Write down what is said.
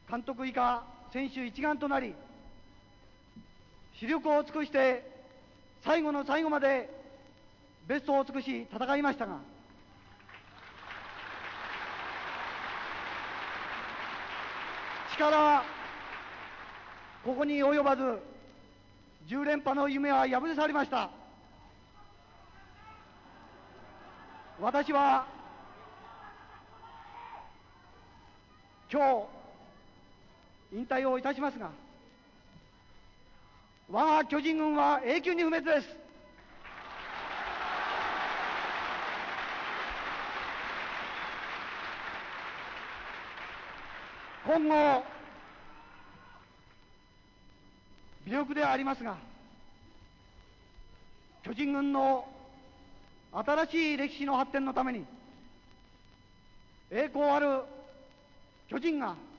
監督以下選手一丸となり、死力を尽くして最後の最後までベストを尽くし戦いましたが、力はここに及ばず、10連覇の夢は破り去りました。私は今日引退をいたしますが、我が巨人軍は永久に不滅です。今後微力ではありますが、巨人軍の新しい歴史の発展のために、栄光ある巨人が